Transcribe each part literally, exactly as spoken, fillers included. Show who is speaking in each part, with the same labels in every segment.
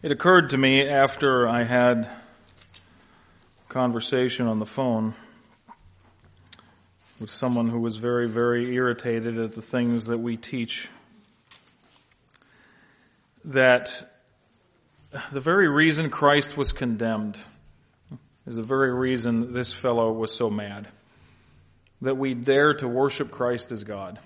Speaker 1: It occurred to me after I had a conversation on the phone with someone who was very, very irritated at the things that we teach, that the very reason Christ was condemned is the very reason this fellow was so mad, that we dare to worship Christ as God.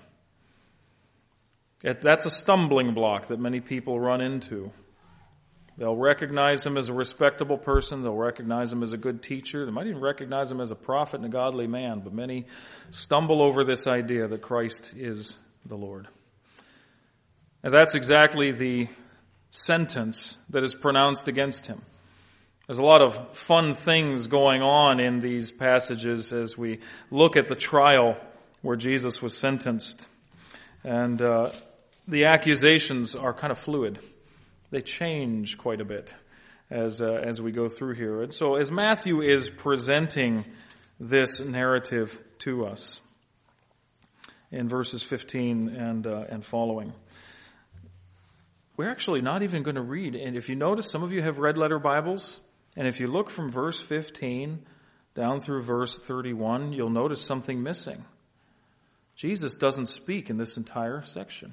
Speaker 1: That's a stumbling block that many people run into. They'll recognize him as a respectable person. They'll recognize him as a good teacher. They might even recognize him as a prophet and a godly man. But many stumble over this idea that Christ is the Lord. And that's exactly the sentence that is pronounced against him. There's a lot of fun things going on in these passages as we look at the trial where Jesus was sentenced. And uh, the accusations are kind of fluid. They change quite a bit as uh, as we go through here. And so as Matthew is presenting this narrative to us in verses fifteen and uh, and following, we're actually not even going to read. And if you notice, some of you have red letter Bibles, and if you look from verse fifteen down through verse thirty-one, you'll notice something missing. Jesus doesn't speak in this entire section.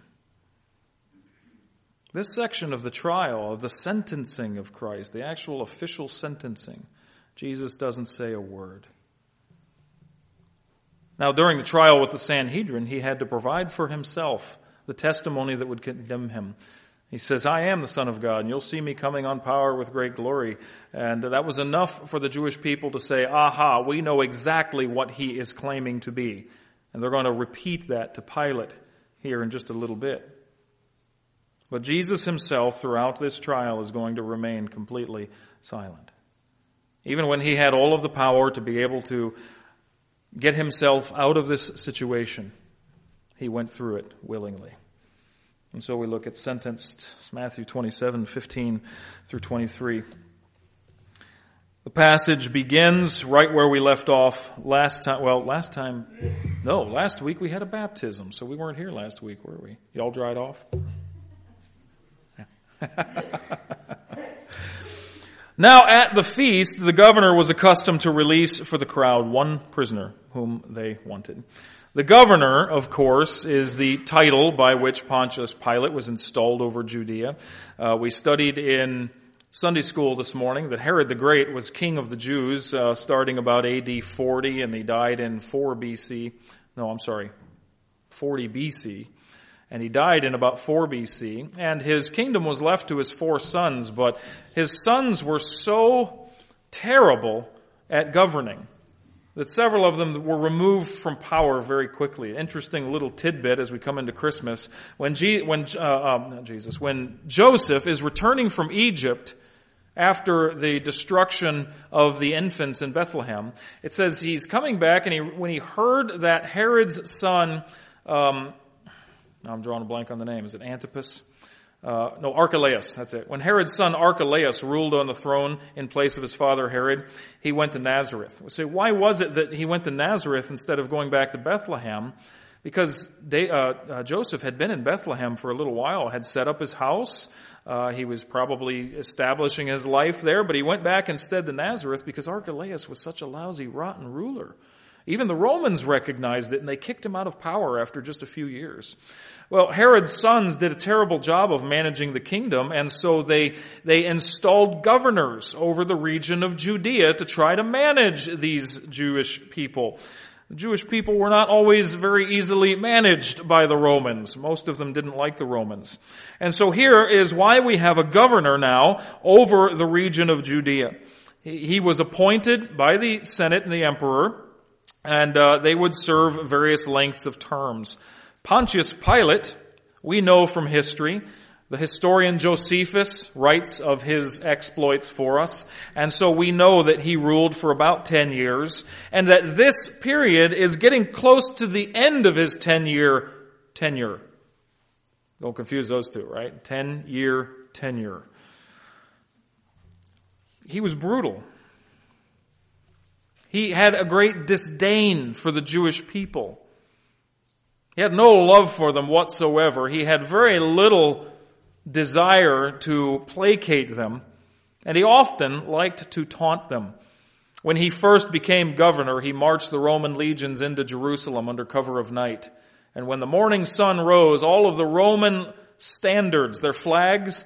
Speaker 1: This section of the trial, of the sentencing of Christ, the actual official sentencing, Jesus doesn't say a word. Now, during the trial with the Sanhedrin, he had to provide for himself the testimony that would condemn him. He says, I am the Son of God, and you'll see me coming on power with great glory. And that was enough for the Jewish people to say, aha, we know exactly what he is claiming to be. And they're going to repeat that to Pilate here in just a little bit. But Jesus himself, throughout this trial, is going to remain completely silent. Even when he had all of the power to be able to get himself out of this situation, he went through it willingly. And so we look at sentenced, Matthew twenty-seven, fifteen through twenty-three. The passage begins right where we left off last time. Well, last time, no, last week we had a baptism, so we weren't here last week, were we? You all dried off? Now at the feast, the governor was accustomed to release for the crowd one prisoner whom they wanted. The governor, of course, is the title by which Pontius Pilate was installed over Judea. Uh, we studied in Sunday school this morning that Herod the Great was king of the Jews uh, starting about A D forty, and he died in four B C. No, I'm sorry, forty B C. And he died in about four B C, and his kingdom was left to his four sons, but his sons were so terrible at governing that several of them were removed from power very quickly. Interesting little tidbit as we come into Christmas. When G, when uh, um, not Jesus, when Joseph is returning from Egypt after the destruction of the infants in Bethlehem, it says he's coming back, and he when he heard that Herod's son, um, I'm drawing a blank on the name. Is it Antipas? Uh, no, Archelaus. That's it. When Herod's son Archelaus ruled on the throne in place of his father Herod, he went to Nazareth. We say, why was it that he went to Nazareth instead of going back to Bethlehem? Because they, uh, uh, Joseph had been in Bethlehem for a little while, had set up his house. Uh, he was probably establishing his life there, but he went back instead to Nazareth because Archelaus was such a lousy, rotten ruler. Even the Romans recognized it, and they kicked him out of power after just a few years. Well, Herod's sons did a terrible job of managing the kingdom, and so they they installed governors over the region of Judea to try to manage these Jewish people. The Jewish people were not always very easily managed by the Romans. Most of them didn't like the Romans. And so here is why we have a governor now over the region of Judea. He was appointed by the Senate and the emperor, and uh, they would serve various lengths of terms. Pontius Pilate, we know from history, the historian Josephus writes of his exploits for us, and so we know that he ruled for about ten years, and that this period is getting close to the end of his ten-year tenure. Don't confuse those two, right? Ten-year tenure. He was brutal. He had a great disdain for the Jewish people. He had no love for them whatsoever. He had very little desire to placate them, and he often liked to taunt them. When he first became governor, he marched the Roman legions into Jerusalem under cover of night. And when the morning sun rose, all of the Roman standards, their flags,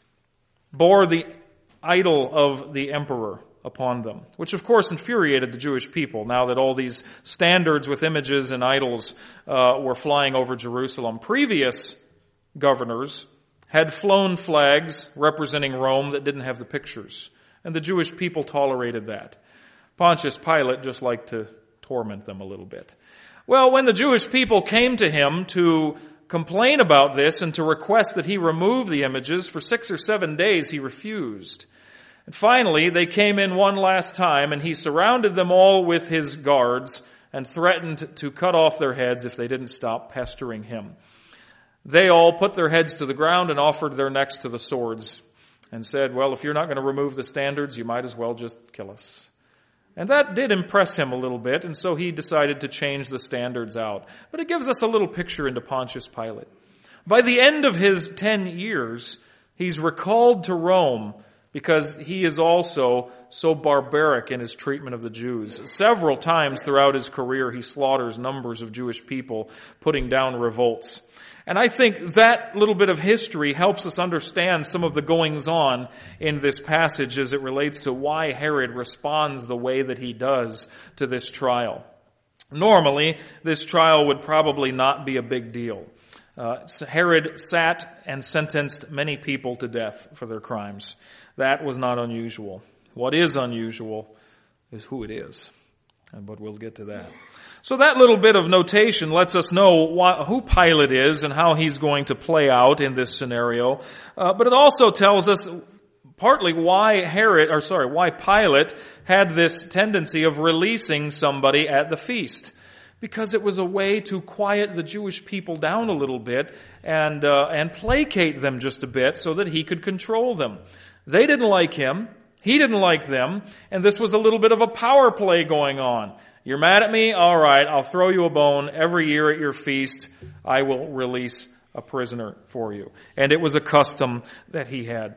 Speaker 1: bore the idol of the emperor upon them, which of course infuriated the Jewish people now that all these standards with images and idols uh, were flying over Jerusalem. Previous governors had flown flags representing Rome that didn't have the pictures, and the Jewish people tolerated that. Pontius Pilate just liked to torment them a little bit. Well, when the Jewish people came to him to complain about this and to request that he remove the images, for six or seven days he refused. And finally, they came in one last time, and he surrounded them all with his guards and threatened to cut off their heads if they didn't stop pestering him. They all put their heads to the ground and offered their necks to the swords and said, well, if you're not going to remove the standards, you might as well just kill us. And that did impress him a little bit, and so he decided to change the standards out. But it gives us a little picture into Pontius Pilate. By the end of his ten years, he's recalled to Rome because he is also so barbaric in his treatment of the Jews. Several times throughout his career, he slaughters numbers of Jewish people, putting down revolts. And I think that little bit of history helps us understand some of the goings-on in this passage as it relates to why Herod responds the way that he does to this trial. Normally, this trial would probably not be a big deal. Uh, Herod sat and sentenced many people to death for their crimes. That was not unusual. What is unusual is who it is. But we'll get to that. So that little bit of notation lets us know why, who Pilate is and how he's going to play out in this scenario. Uh, but it also tells us partly why Herod, or sorry, why Pilate had this tendency of releasing somebody at the feast. Because it was a way to quiet the Jewish people down a little bit and uh, and placate them just a bit so that he could control them. They didn't like him. He didn't like them. And this was a little bit of a power play going on. You're mad at me? All right, I'll throw you a bone. Every year at your feast, I will release a prisoner for you. And it was a custom that he had.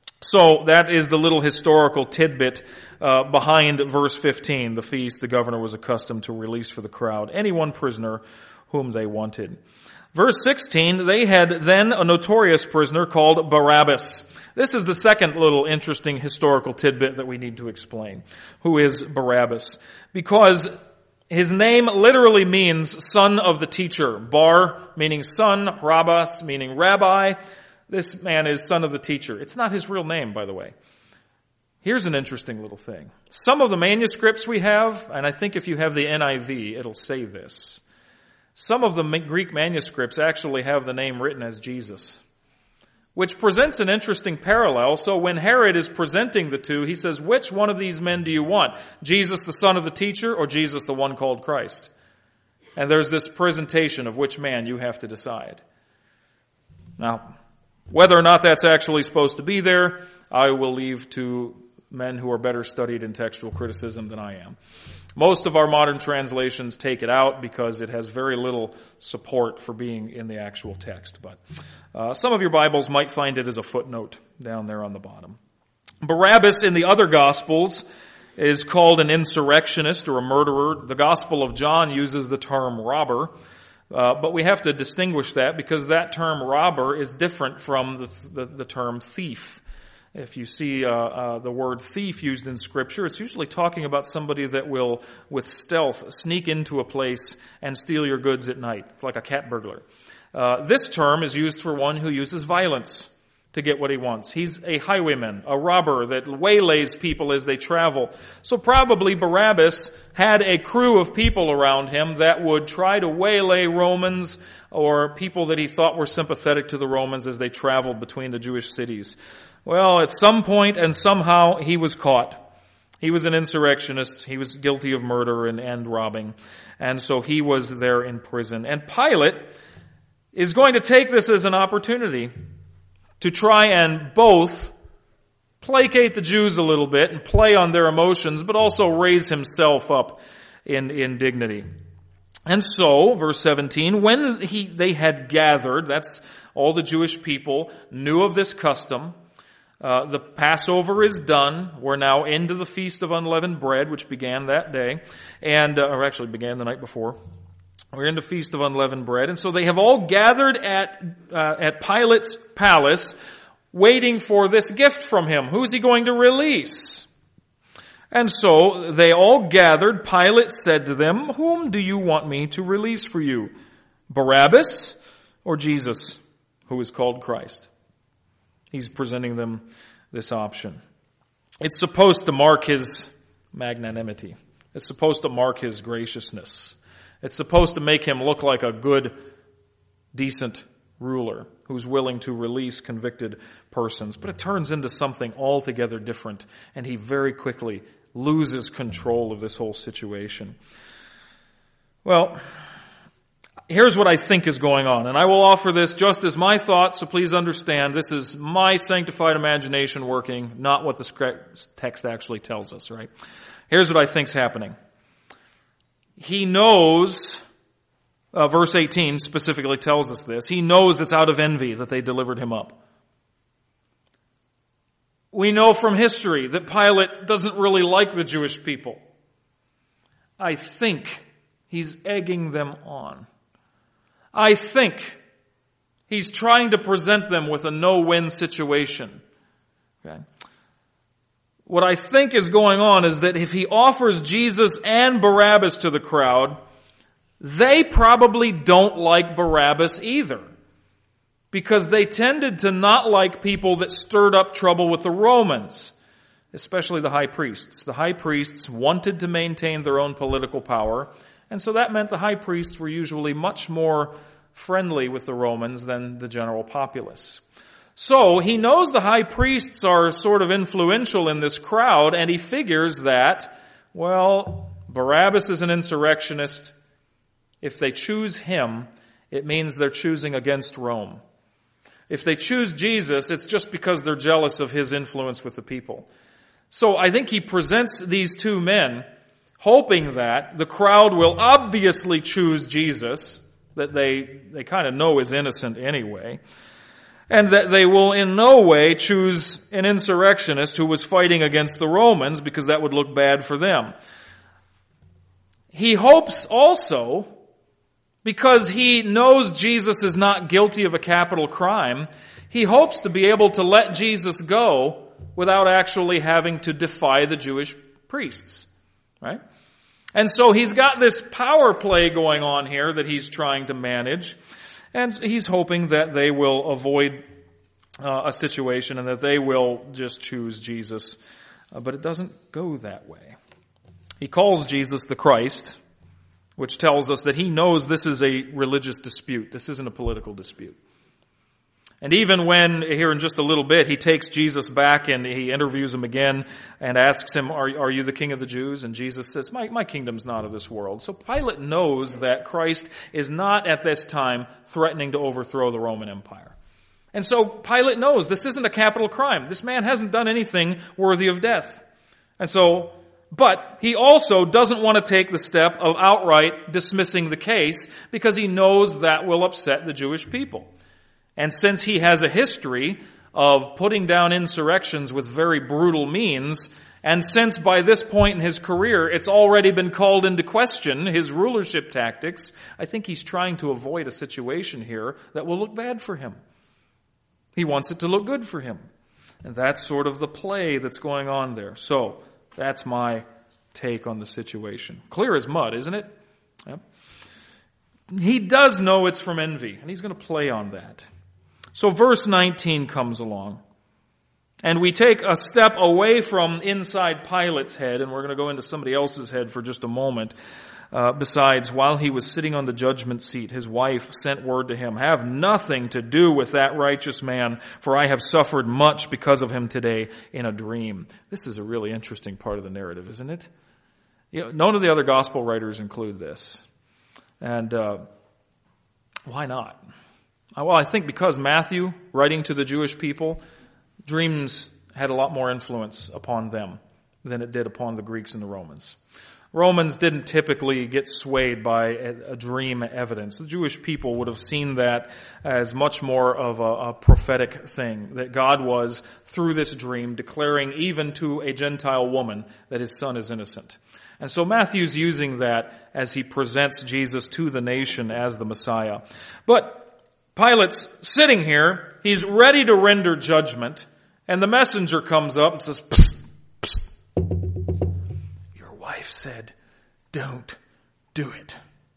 Speaker 1: So that is the little historical tidbit uh, behind verse fifteen. The feast the governor was accustomed to release for the crowd any one prisoner whom they wanted. Verse sixteen, they had then a notorious prisoner called Barabbas. This is the second little interesting historical tidbit that we need to explain. Who is Barabbas? Because his name literally means son of the teacher. Bar meaning son, Rabbas meaning rabbi. This man is son of the teacher. It's not his real name, by the way. Here's an interesting little thing. Some of the manuscripts we have, and I think if you have the N I V, it'll say this. Some of the Greek manuscripts actually have the name written as Jesus, which presents an interesting parallel. So when Herod is presenting the two, he says, which one of these men do you want? Jesus, the son of the teacher, or Jesus, the one called Christ? And there's this presentation of which man you have to decide. Now, whether or not that's actually supposed to be there, I will leave to men who are better studied in textual criticism than I am. Most of our modern translations take it out because it has very little support for being in the actual text. But uh, some of your Bibles might find it as a footnote down there on the bottom. Barabbas in the other Gospels is called an insurrectionist or a murderer. The Gospel of John uses the term robber. Uh, but we have to distinguish that because that term robber is different from the, the, the term thief. If you see uh, uh, the word thief used in Scripture, it's usually talking about somebody that will, with stealth, sneak into a place and steal your goods at night. It's like a cat burglar. Uh, this term is used for one who uses violence to get what he wants. He's a highwayman, a robber that waylays people as they travel. So probably Barabbas had a crew of people around him that would try to waylay Romans or people that he thought were sympathetic to the Romans as they traveled between the Jewish cities. Well, at some point and somehow he was caught. He was an insurrectionist. He was guilty of murder and, and robbing. And so he was there in prison. And Pilate is going to take this as an opportunity to try and both placate the Jews a little bit and play on their emotions, but also raise himself up in, in dignity. And so, verse seventeen, when he, they had gathered, that's all the Jewish people knew of this custom. Uh, the Passover is done. We're now into the Feast of Unleavened Bread, which began that day, and uh, or actually began the night before. We're into Feast of Unleavened Bread, and so they have all gathered at uh, at Pilate's palace, waiting for this gift from him. Who's he going to release? And so they all gathered. Pilate said to them, "Whom do you want me to release for you? Barabbas or Jesus, who is called Christ?" He's presenting them this option. It's supposed to mark his magnanimity. It's supposed to mark his graciousness. It's supposed to make him look like a good, decent ruler who's willing to release convicted persons. But it turns into something altogether different, and he very quickly loses control of this whole situation. Well, here's what I think is going on, and I will offer this just as my thoughts, so please understand this is my sanctified imagination working, not what the text actually tells us, right? Here's what I think's happening. He knows, uh, verse eighteen specifically tells us this, he knows it's out of envy that they delivered him up. We know from history that Pilate doesn't really like the Jewish people. I think he's egging them on. I think he's trying to present them with a no-win situation. Okay. What I think is going on is that if he offers Jesus and Barabbas to the crowd, they probably don't like Barabbas either, because they tended to not like people that stirred up trouble with the Romans, especially the high priests. The high priests wanted to maintain their own political power, and so that meant the high priests were usually much more friendly with the Romans than the general populace. So he knows the high priests are sort of influential in this crowd, and he figures that, well, Barabbas is an insurrectionist. If they choose him, it means they're choosing against Rome. If they choose Jesus, it's just because they're jealous of his influence with the people. So I think he presents these two men hoping that the crowd will obviously choose Jesus, that they, they kind of know is innocent anyway, and that they will in no way choose an insurrectionist who was fighting against the Romans, because that would look bad for them. He hopes also, because he knows Jesus is not guilty of a capital crime, he hopes to be able to let Jesus go without actually having to defy the Jewish priests. Right? And so he's got this power play going on here that he's trying to manage, and he's hoping that they will avoid uh, a situation and that they will just choose Jesus. Uh, but it doesn't go that way. He calls Jesus the Christ, which tells us that he knows this is a religious dispute. This isn't a political dispute. And even when, here in just a little bit, he takes Jesus back and he interviews him again and asks him, are, are you the king of the Jews? And Jesus says, my, my kingdom's not of this world. So Pilate knows that Christ is not at this time threatening to overthrow the Roman Empire. And so Pilate knows this isn't a capital crime. This man hasn't done anything worthy of death. And so, but he also doesn't want to take the step of outright dismissing the case, because he knows that will upset the Jewish people. And since he has a history of putting down insurrections with very brutal means, and since by this point in his career it's already been called into question, his rulership tactics, I think he's trying to avoid a situation here that will look bad for him. He wants it to look good for him. And that's sort of the play that's going on there. So, that's my take on the situation. Clear as mud, isn't it? Yep. He does know it's from envy, and he's going to play on that. So verse nineteen comes along, and we take a step away from inside Pilate's head, and we're going to go into somebody else's head for just a moment. Uh, besides, while he was sitting on the judgment seat, his wife sent word to him, have nothing to do with that righteous man, for I have suffered much because of him today in a dream. This is a really interesting part of the narrative, isn't it? You know, none of the other gospel writers include this. And uh, why not? Well, I think because Matthew, writing to the Jewish people, dreams had a lot more influence upon them than it did upon the Greeks and the Romans. Romans didn't typically get swayed by a, a dream evidence. The Jewish people would have seen that as much more of a, a prophetic thing, that God was, through this dream, declaring even to a Gentile woman that his son is innocent. And so Matthew's using that as he presents Jesus to the nation as the Messiah. But Pilate's sitting here, he's ready to render judgment, and the messenger comes up and says, psst, psst. Your wife said, don't do it.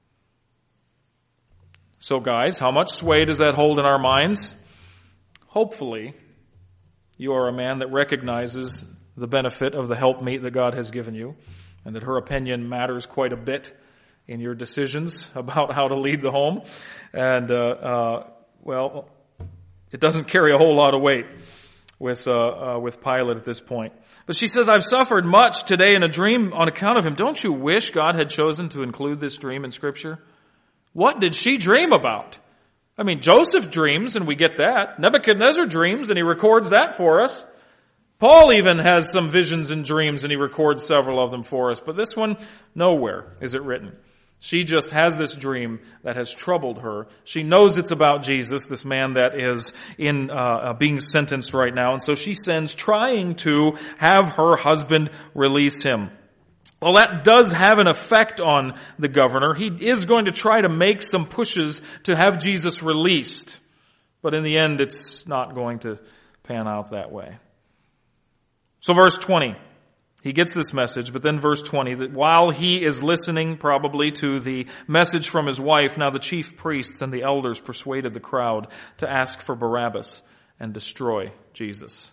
Speaker 1: So guys, how much sway does that hold in our minds? Hopefully, you are a man that recognizes the benefit of the helpmeet that God has given you, and that her opinion matters quite a bit in your decisions about how to lead the home. And, uh, uh, well, it doesn't carry a whole lot of weight with, uh, uh, with Pilate at this point. But she says, I've suffered much today in a dream on account of him. Don't you wish God had chosen to include this dream in Scripture? What did she dream about? I mean, Joseph dreams, and we get that. Nebuchadnezzar dreams, and he records that for us. Paul even has some visions and dreams, and he records several of them for us. But this one, nowhere is it written. She just has this dream that has troubled her. She knows it's about Jesus, this man that is in uh, being sentenced right now. And so she sends trying to have her husband release him. Well, that does have an effect on the governor. He is going to try to make some pushes to have Jesus released. But in the end, it's not going to pan out that way. So verse twenty, he gets this message, but then verse twenty, that while he is listening probably to the message from his wife, now the chief priests and the elders persuaded the crowd to ask for Barabbas and destroy Jesus.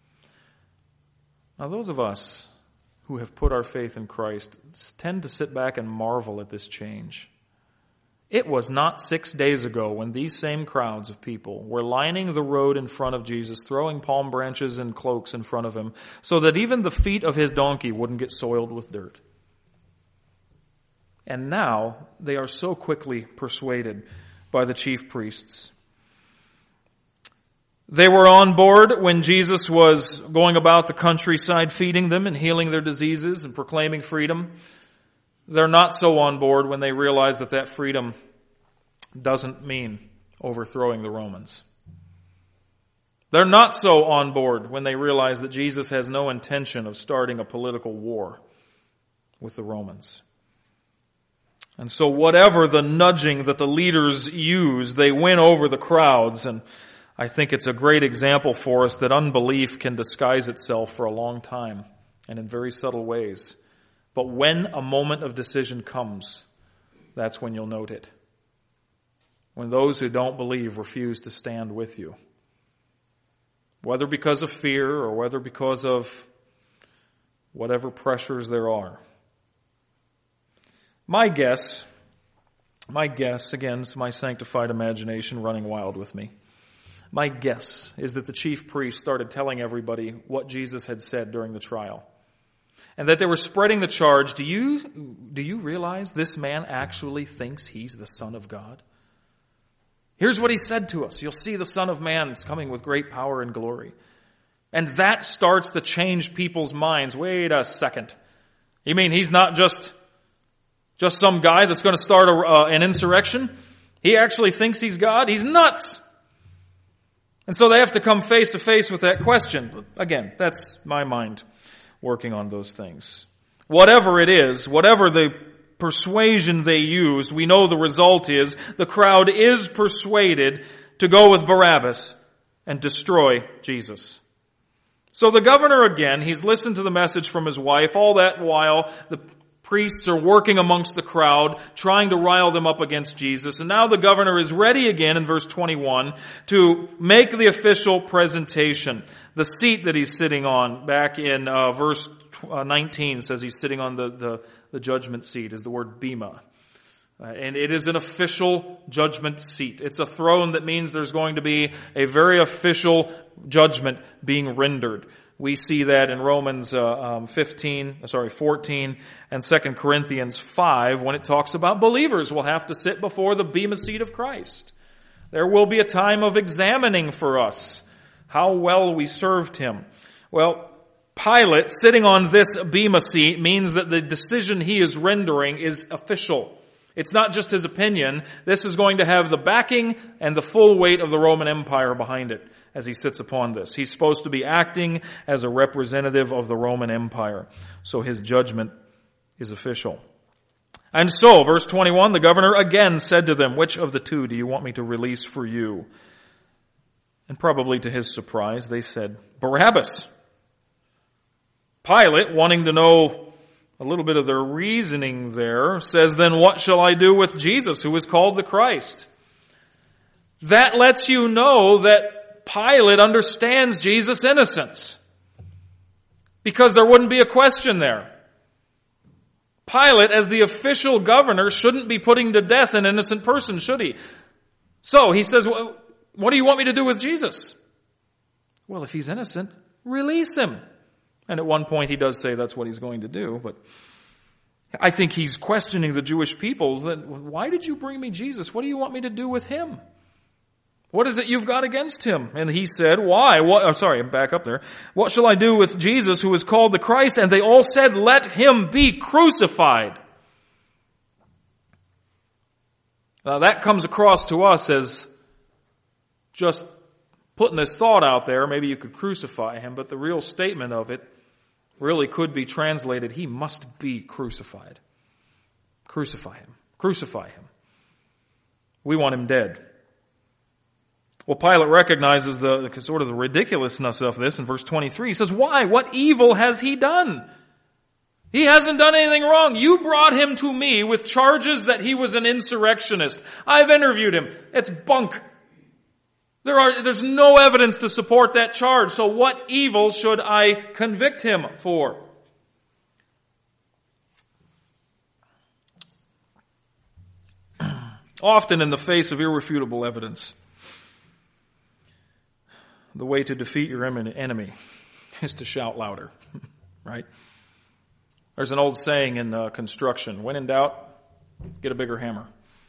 Speaker 1: Now those of us who have put our faith in Christ tend to sit back and marvel at this change. It was not six days ago when these same crowds of people were lining the road in front of Jesus, throwing palm branches and cloaks in front of him, so that even the feet of his donkey wouldn't get soiled with dirt. And now they are so quickly persuaded by the chief priests. They were on board when Jesus was going about the countryside feeding them and healing their diseases and proclaiming freedom. They're not so on board when they realize that that freedom doesn't mean overthrowing the Romans. They're not so on board when they realize that Jesus has no intention of starting a political war with the Romans. And so whatever the nudging that the leaders use, they win over the crowds. And I think it's a great example for us that unbelief can disguise itself for a long time and in very subtle ways. But when a moment of decision comes, that's when you'll note it. When those who don't believe refuse to stand with you. Whether because of fear or whether because of whatever pressures there are. My guess, my guess, again, it's my sanctified imagination running wild with me. My guess is that the chief priests started telling everybody what Jesus had said during the trial. And that they were spreading the charge, do you, do you realize this man actually thinks he's the Son of God? Here's what he said to us. You'll see the Son of Man is coming with great power and glory. And that starts to change people's minds. Wait a second. You mean he's not just, just some guy that's going to start a, uh, an insurrection? He actually thinks he's God? He's nuts! And so they have to come face to face with that question. But again, that's my mind working on those things. Whatever it is, whatever the persuasion they use, we know the result is the crowd is persuaded to go with Barabbas and destroy Jesus. So the governor again, he's listened to the message from his wife. All that while, the priests are working amongst the crowd, trying to rile them up against Jesus. And now the governor is ready again in verse twenty-one to make the official presentation. The seat that he's sitting on, back in uh, verse nineteen, says he's sitting on the, the, the judgment seat, is the word bema. Uh, and it is an official judgment seat. It's a throne that means there's going to be a very official judgment being rendered. We see that in Romans uh, um, fifteen, sorry, fourteen, and Second Corinthians five, when it talks about believers will have to sit before the bema seat of Christ. There will be a time of examining for us how well we served him. Well, Pilate sitting on this bema seat means that the decision he is rendering is official. It's not just his opinion. This is going to have the backing and the full weight of the Roman Empire behind it as he sits upon this. He's supposed to be acting as a representative of the Roman Empire. So his judgment is official. And so, verse twenty-one, the governor again said to them, "Which of the two do you want me to release for you?" And probably to his surprise, they said, "Barabbas." Pilate, wanting to know a little bit of their reasoning there, says, "Then what shall I do with Jesus, who is called the Christ?" That lets you know that Pilate understands Jesus' innocence, because there wouldn't be a question there. Pilate, as the official governor, shouldn't be putting to death an innocent person, should he? So he says, "What do you want me to do with Jesus?" Well, if he's innocent, release him. And at one point he does say that's what he's going to do, but I think he's questioning the Jewish people. Why did you bring me Jesus? What do you want me to do with him? What is it you've got against him? And he said, why? What, I'm sorry, back up there. What shall I do with Jesus, who is called the Christ? And they all said, let him be crucified. Now that comes across to us as just putting this thought out there. Maybe you could crucify him, but the real statement of it really could be translated, he must be crucified. Crucify him. Crucify him. We want him dead. Well, Pilate recognizes the, the sort of the ridiculousness of this in verse twenty-three. He says, why? What evil has he done? He hasn't done anything wrong. You brought him to me with charges that he was an insurrectionist. I've interviewed him. It's bunk. There are, there's no evidence to support that charge. So what evil should I convict him for? Often in the face of irrefutable evidence, the way to defeat your enemy is to shout louder, right? There's an old saying in uh, construction, when in doubt, get a bigger hammer.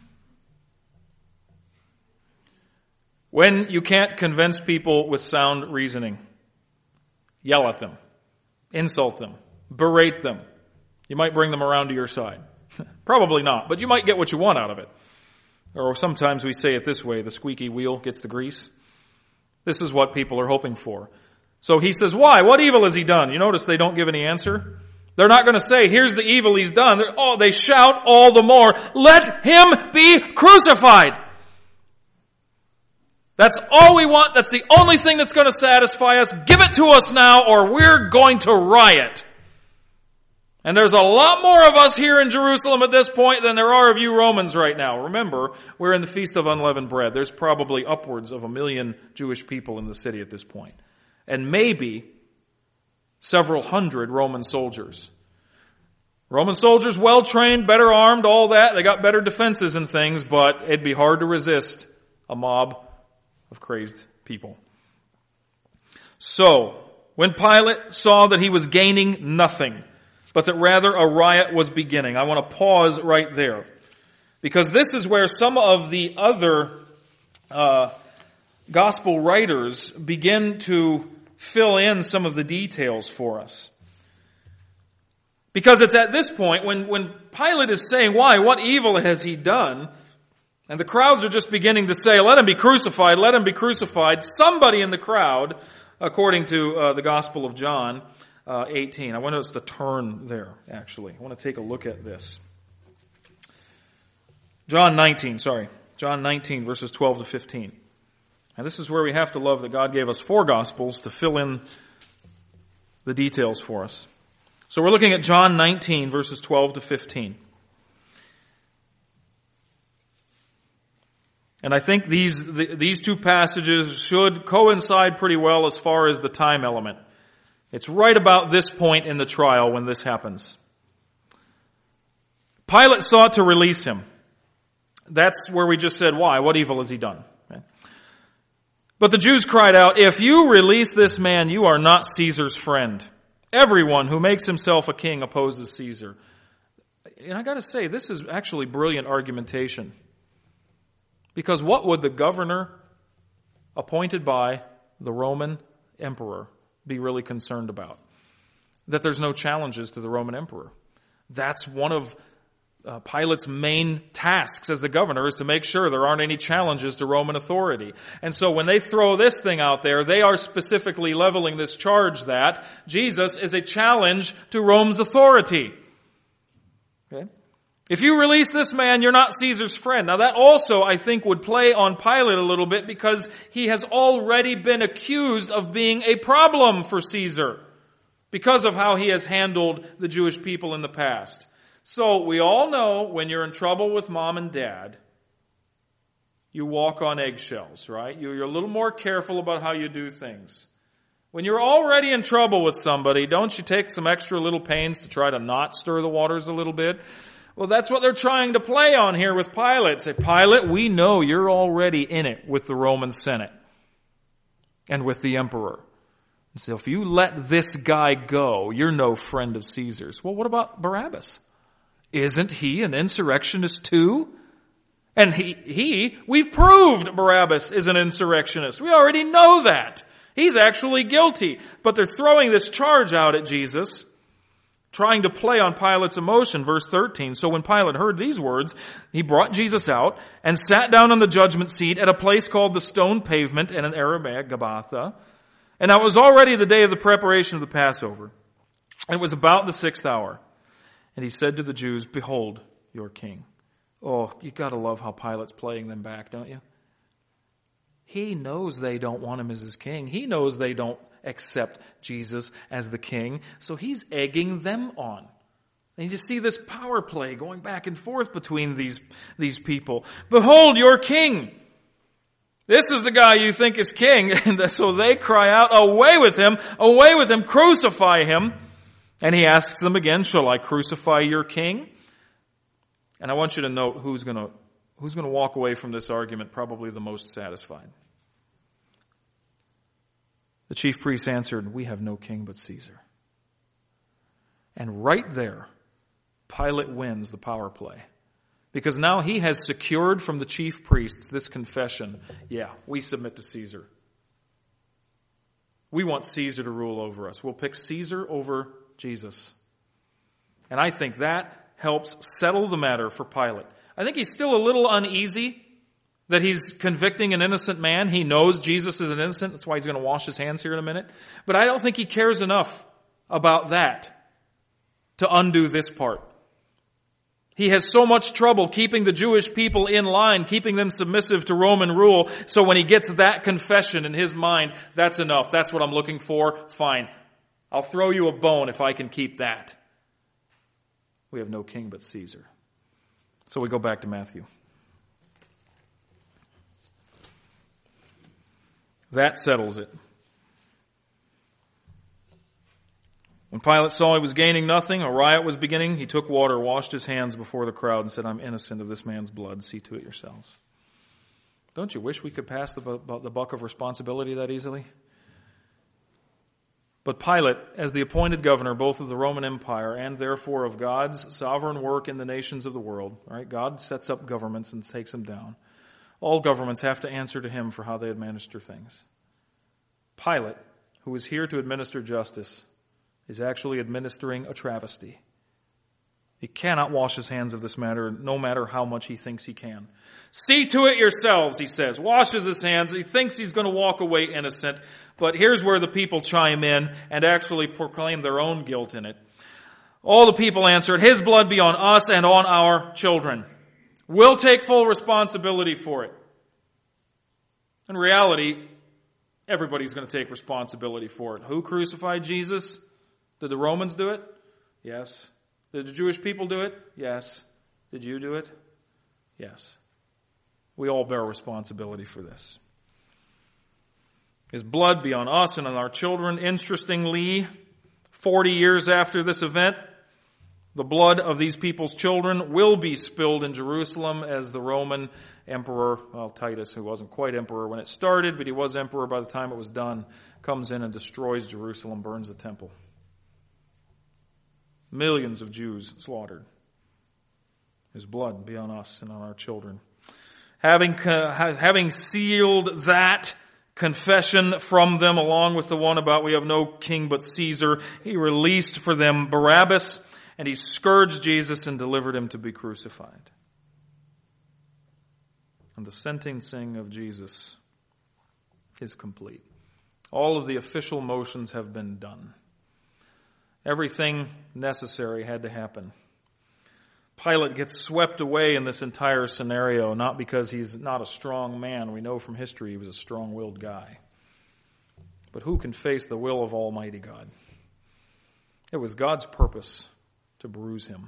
Speaker 1: When you can't convince people with sound reasoning, yell at them, insult them, berate them. You might bring them around to your side. Probably not, but you might get what you want out of it. Or sometimes we say it this way, the squeaky wheel gets the grease. This is what people are hoping for. So he says, why? What evil has he done? You notice they don't give any answer. They're not going to say, here's the evil he's done. They're, oh, they shout all the more, let him be crucified. That's all we want. That's the only thing that's going to satisfy us. Give it to us now or we're going to riot. And there's a lot more of us here in Jerusalem at this point than there are of you Romans right now. Remember, we're in the Feast of Unleavened Bread. There's probably upwards of a million Jewish people in the city at this point. And maybe several hundred Roman soldiers. Roman soldiers, well trained, better armed, all that. They got better defenses and things, but it'd be hard to resist a mob of crazed people. So, when Pilate saw that he was gaining nothing, but that rather a riot was beginning. I want to pause right there, because this is where some of the other uh, gospel writers begin to fill in some of the details for us. Because it's at this point, when, when Pilate is saying, why, what evil has he done? And the crowds are just beginning to say, let him be crucified, let him be crucified. Somebody in the crowd, according to uh, the Gospel of John, Uh, eighteen. I want us to turn there, actually. I want to take a look at this. John nineteen, sorry. John nineteen, verses twelve to fifteen. And this is where we have to love that God gave us four Gospels to fill in the details for us. So we're looking at John nineteen, verses twelve to fifteen. And I think these, these two passages should coincide pretty well as far as the time element. It's right about this point in the trial when this happens. Pilate sought to release him. That's where we just said, why? What evil has he done? Okay. But the Jews cried out, if you release this man, you are not Caesar's friend. Everyone who makes himself a king opposes Caesar. And I got to say, this is actually brilliant argumentation. Because what would the governor appointed by the Roman emperor be really concerned about? that there's no challenges to the Roman emperor. That's one of uh, Pilate's main tasks as the governor, is to make sure there aren't any challenges to Roman authority. And so when they throw this thing out there, they are specifically leveling this charge that Jesus is a challenge to Rome's authority. Okay? If you release this man, you're not Caesar's friend. Now that also, I think, would play on Pilate a little bit, because he has already been accused of being a problem for Caesar because of how he has handled the Jewish people in the past. So we all know when you're in trouble with mom and dad, you walk on eggshells, right? You're a little more careful about how you do things. When you're already in trouble with somebody, don't you take some extra little pains to try to not stir the waters a little bit? Well, that's what they're trying to play on here with Pilate. Say, Pilate, we know you're already in it with the Roman Senate and with the emperor. And so if you let this guy go, you're no friend of Caesar's. Well, what about Barabbas? Isn't he an insurrectionist too? And he, he, we've proved Barabbas is an insurrectionist. We already know that. He's actually guilty. But they're throwing this charge out at Jesus, trying to play on Pilate's emotion. Verse thirteen, so when Pilate heard these words, he brought Jesus out and sat down on the judgment seat at a place called the Stone Pavement, in an Aramaic, Gabbatha. And now it was already the day of the preparation of the Passover. And it was about the sixth hour. And he said to the Jews, behold, your king. Oh, you gotta love how Pilate's playing them back, don't you? He knows they don't want him as his king. He knows they don't accept Jesus as the king. So he's egging them on. And you just see this power play going back and forth between these, these people. Behold your king. This is the guy you think is king. And so they cry out, away with him, away with him, crucify him. And he asks them again, shall I crucify your king? And I want you to note who's going to, who's going to walk away from this argument probably the most satisfied. The chief priests answered, we have no king but Caesar. And right there, Pilate wins the power play. Because now he has secured from the chief priests this confession. Yeah, we submit to Caesar. We want Caesar to rule over us. We'll pick Caesar over Jesus. And I think that helps settle the matter for Pilate. I think he's still a little uneasy that he's convicting an innocent man. He knows Jesus is an innocent. That's why he's going to wash his hands here in a minute. But I don't think he cares enough about that to undo this part. He has so much trouble keeping the Jewish people in line, keeping them submissive to Roman rule. So when he gets that confession in his mind, that's enough. That's what I'm looking for. Fine. I'll throw you a bone if I can keep that. We have no king but Caesar. So we go back to Matthew. That settles it. When Pilate saw he was gaining nothing, a riot was beginning, he took water, washed his hands before the crowd, and said, I'm innocent of this man's blood. See to it yourselves. Don't you wish we could pass the, bu- the buck of responsibility that easily? But Pilate, as the appointed governor both of the Roman Empire and therefore of God's sovereign work in the nations of the world, right? God sets up governments and takes them down. All governments have to answer to him for how they administer things. Pilate, who is here to administer justice, is actually administering a travesty. He cannot wash his hands of this matter, no matter how much he thinks he can. See to it yourselves, he says. Washes his hands. He thinks he's going to walk away innocent. But here's where the people chime in and actually proclaim their own guilt in it. All the people answered, his blood be on us and on our children. We'll take full responsibility for it. In reality, everybody's going to take responsibility for it. Who crucified Jesus? Did the Romans do it? Yes. Did the Jewish people do it? Yes. Did you do it? Yes. We all bear responsibility for this. His blood be on us and on our children. Interestingly, forty years after this event, the blood of these people's children will be spilled in Jerusalem as the Roman emperor, well, Titus, who wasn't quite emperor when it started, but he was emperor by the time it was done, comes in and destroys Jerusalem, burns the temple. Millions of Jews slaughtered. His blood be on us and on our children. Having, uh, having sealed that confession from them, along with the one about we have no king but Caesar. He released for them Barabbas, and he scourged Jesus and delivered him to be crucified. And the sentencing of Jesus is complete. All of the official motions have been done. Everything necessary had to happen. Pilate gets swept away in this entire scenario, not because he's not a strong man. We know from history he was a strong-willed guy. But who can face the will of Almighty God? It was God's purpose to bruise him.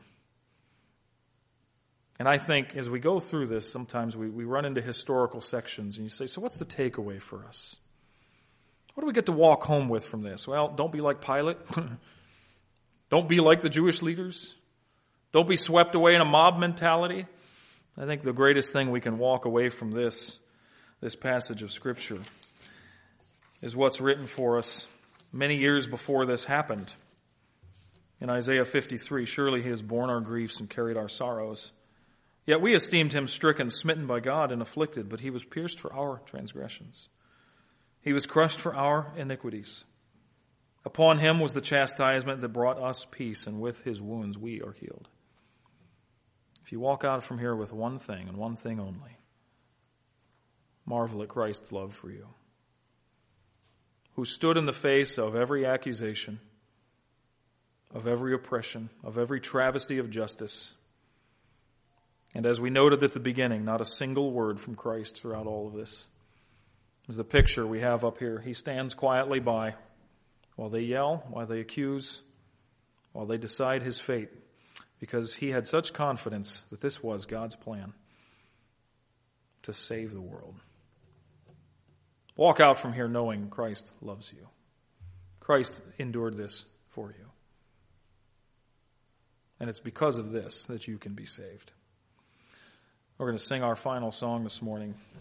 Speaker 1: And I think as we go through this, sometimes we, we run into historical sections and you say, so what's the takeaway for us? What do we get to walk home with from this? Well, don't be like Pilate. Don't be like the Jewish leaders. Don't be swept away in a mob mentality. I think the greatest thing we can walk away from this, this passage of Scripture, is what's written for us many years before this happened. In Isaiah fifty-three, surely he has borne our griefs and carried our sorrows. Yet we esteemed him stricken, smitten by God, and afflicted, but he was pierced for our transgressions. He was crushed for our iniquities. Upon him was the chastisement that brought us peace, and with his wounds we are healed. If you walk out from here with one thing and one thing only, marvel at Christ's love for you, who stood in the face of every accusation, of every oppression, of every travesty of justice. And as we noted at the beginning, not a single word from Christ throughout all of this. Is the picture we have up here. He stands quietly by while they yell, while they accuse, while they decide his fate, because he had such confidence that this was God's plan to save the world. Walk out from here knowing Christ loves you. Christ endured this for you. And it's because of this that you can be saved. We're going to sing our final song this morning.